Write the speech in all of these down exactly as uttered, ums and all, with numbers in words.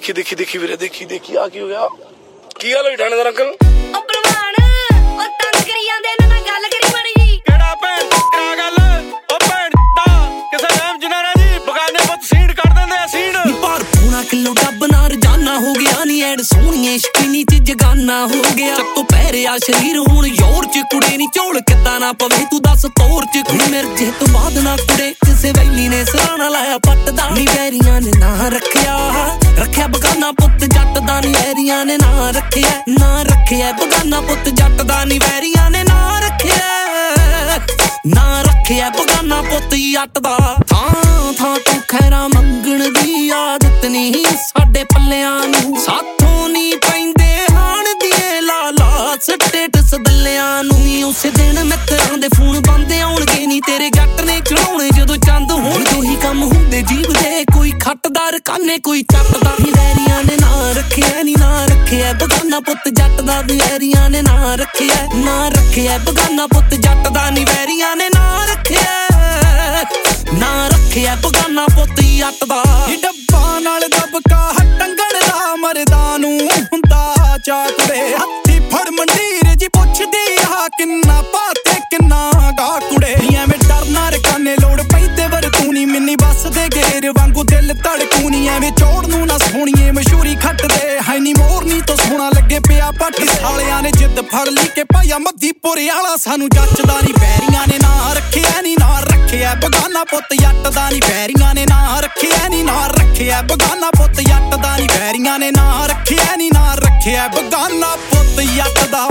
देखी देखी देखी वीरे देखी देखी आ की हो गया की गल होई थानेदार अंकल ओ भलवान ओ तंग करी जांदे इन्हां नाल गल करी माड़ी जी केड़ा भैन करा गल ओ भैन दा किसे टाइम जनारा जी बगाने पुੱਤ सीड़ कर दिंदे सीड़ पर पूरा किलो डब ना रजाना हो गया नी ऐड सोहणीए शकीनी च जगाना हो गया ਚੱਕੋ ਪੈਰਿਆ शरीर हुण ਯੋਰ ਚ ਕੁੜੇ ਨੀ ਝੋਲ ਕਿੱਦਾਂ ਨਾ ਪਵੇ ਤੂੰ ਦੱਸ ਤੋਰ ਚ ਕੁੜੀ ਮਿਰਜੇ ਤੋਂ ਬਾਅਦ ਨਾ ਕੁੜੇ ਕਿਸੇ ਵੈਲੀ ਨੇ ਸਰਾਣਾ ਲਾਇਆ ਪੱਟ ਦਾ ਨੀ ਵੈਰੀਆਂ ਨੇ ਨਾ ਰੱਖਿਆ ਰੱਖਿਆ ਬਗਾਨਾ ਪੁੱਤ ਜੱਟ ਦਾ ਨੀ ਵੈਰੀਆਂ ਨੇ ਨਾ ਰੱਖਿਆ ਨਾ ਰੱਖਿਆ ਬਗਾਨਾ ਪੁੱਤ ਜੱਟ ਦਾ ਨੀ ਵੈਰੀਆਂ ਨੇ ਨਾ ਰੱਖਿਆ ਨਾ ਰੱਖਿਆ ਬਗਾਨਾ ਪੁੱਤ ਜੱਟ ਦਾ ਥਾਂ ਥਾਂ ਤੋਂ ਖੈਰਾ ਮੰਗਣ ਦੀ ਆਦਤ ਨਹੀਂ ਸਾਡੇ ਪੱਲਿਆਂ ਨੂੰ ਸਾਥੋਂ ਨੀ ਪੈਂਦੇ ਹਾਣ ਦੀਏ ਲਾਲਾ ਸਟੇਟਸ ਦੱਲਿਆਂ ਨੂੰ ਨੀ ਉਸੇ ਦਿਨ ਮਿੱਤਰਾਂ ਦੇ ਫੋਨ ਬੰਦ ਆਉਣਗੇ ਨੀ ਤੇਰੇ ਜੱਟ ਨੇ ਚੜਾਉਣੇ ਜਦੋਂ ਚੰਦ ਹੋਣ ਦੋ ਹੀ ਕੰਮ ਹੁੰਦੇ ਜੀਵ ਦੇ ਕੋਈ ਖੱਟਦਾਰ ਕਾਨੇ ਕੋਈ ਚੱਟਦਾ ਨੀ ਵੈਰੀਆਂ ਨੇ ਨਾ ਰੱਖਿਆ ਨੀ ਨਾ ਰੱਖਿਆ ਬਗਾਨਾ ਪੁੱਤ ਜੱਟ ਦਾ ਵੈਰੀਆਂ ਨੇ ਨਾ ਰੱਖਿਆ ਨਾ ਰੱਖਿਆ ਬਗਾਨਾ ਪੁੱਤ ਜੱਟ ਦਾ ਨੀ ਵੈਰੀਆਂ ਨੇ ਨਾ ਰੱਖਿਆ ਨਾ ਰੱਖਿਆ ਬਗਾਨਾ ਪੁੱਤ ਜੱਟ ਦਾ ਡੱਬਾ ਨਾਲ ਦਬਕਾ ਟੰਗਣ ਦਾ ਮਰਦਾਂ ਨੂੰ ਹੁੰਦਾ ਚਾਕੜੇ ਹੱਥੀ ਫੜ ਮੰਡੀਰ ਜੀ ਪੁੱਛਦੀ ਆ ਕਿੰਨਾ ਪਾਤੇ ਕਿੰਨਾ ਗਾ ਕੁੜੇ ਐਵੇਂ ਡਰਨਾ ਰਕਾਨੇ ਲੋੜ ਪੈਂਦੇ ਵਰ ਤੂੰ ਨੀ ਮਿੰਨੀ ਬੱਸ ਦੇ ਗੇਰ ਵਾਂਗੂ ਦਿਲ ਧੜਕੂ ਨੀ ਐਵੇਂ ਚੋੜ ਨੂੰ ਨਾ ਸੋਹਣੀਏ ਮਸ਼ਹੂਰੀ ਖੱਟਦੇ ਹੈ ਨੀ ਮੋਰਨੀ ਤੋਂ ਸੋਹਣਾ ਲੱਗੇ ਪਿਆ ਪਾਠੀ ਸਾਲਿਆਂ ਨੇ ਜਿੱਦ ਫੜ ਲਈ ਕਿ ਭਾਈਆ ਮੱਧੀਪੁਰ ਵਾਲਾ ਸਾਨੂੰ ਜੱਚਦਾ ਨੀ ਪੈਰੀਆਂ ਨੇ ਨਾ ਰੱਖਿਆ ਨੀ ਨਾ ਰੱਖਿਆ ਬਗਾਨਾ ਪੁੱਤ ਜੱਟ ਦਾ ਨੀ ਪੈਰੀਆਂ ਨੇ ਨਾ ਰੱਖਿਆ ਨੀ ਨਾ ਰੱਖਿਆ ਬਗਾਨਾ ਪੁੱਤ ਜੱਟ ਦਾ ਨੀ ਪੈਰੀਆਂ ਨੇ ਨਾ ਰੱਖਿਆ ਨੀ ਨਾ ਰੱਖਿਆ ਬਗਾਨਾ ਪੁੱਤ ਜੱਟ ਦਾ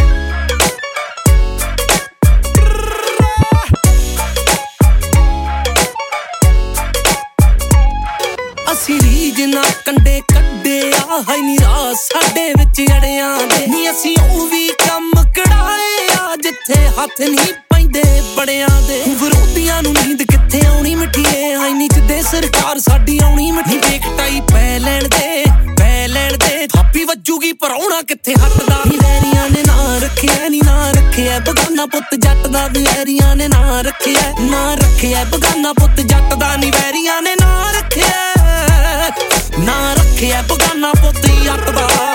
ਅਸੀਂ ਰੀਜ ਨਾ ਕੰਡੇ ਕੱਢਿਆ ਹੈ ਨੀ ਰਾਹ ਸਾਡੇ ਵਿੱਚ ਅੜਿਆਂ ਦੇ ਨੀ ਅਸੀਂ ਉਹ ਵੀ ਕੰਮ ਕਢਾਏ ਆ ਜਿੱਥੇ ਹੱਥ ਨਹੀਂ ਪੈਂਦੇ ਬੜਿਆਂ ਦੇ ਵਿਰੋਧੀਆਂ ਨੂੰ ਨੀਂਦ ਕਿੱਥੇ ਆਉਣੀ ਮਿੱਠੀਏ ਹੈ ਨੀ ਕਿਤੇ ਸਰਕਾਰ ਸਾਡੀ ਆਉਣੀ ਮਿੱਠੀ ਦੇਖ ਟਾਈ ਪੈ ਲੈਣ ਦੇ ਪੈ ਲੈਣ ਦੇ ਥਾਪੀ ਵੱਜੂਗੀ ਪਰਾਉਣਾ ਕਿੱਥੇ ਹੱਟਦਾ ਨੀ ਵੈਰੀਆਂ ਨੇ ਨਾ ਰੱਖਿਆ ਨੀ ਨਾ ਰੱਖਿਆ ਬਗਾਨਾ ਪੁੱਤ ਜੱਟ ਦਾ ਵੈਰੀਆਂ ਨੇ ਨਾ ਰੱਖਿਆ ਨਾ ਰੱਖਿਆ ਬਗਾਨਾ ਪੁੱਤ ਜੱਟ ਦਾ ਨੀ ਵੈਰੀਆਂ ਨੇ ਨਾ ਰੱਖਿਆ ਨਾ ਰੱਖਿਆ ਬਗਾਨਾ ਪੁੱਤ ਜੱਟ ਦਾ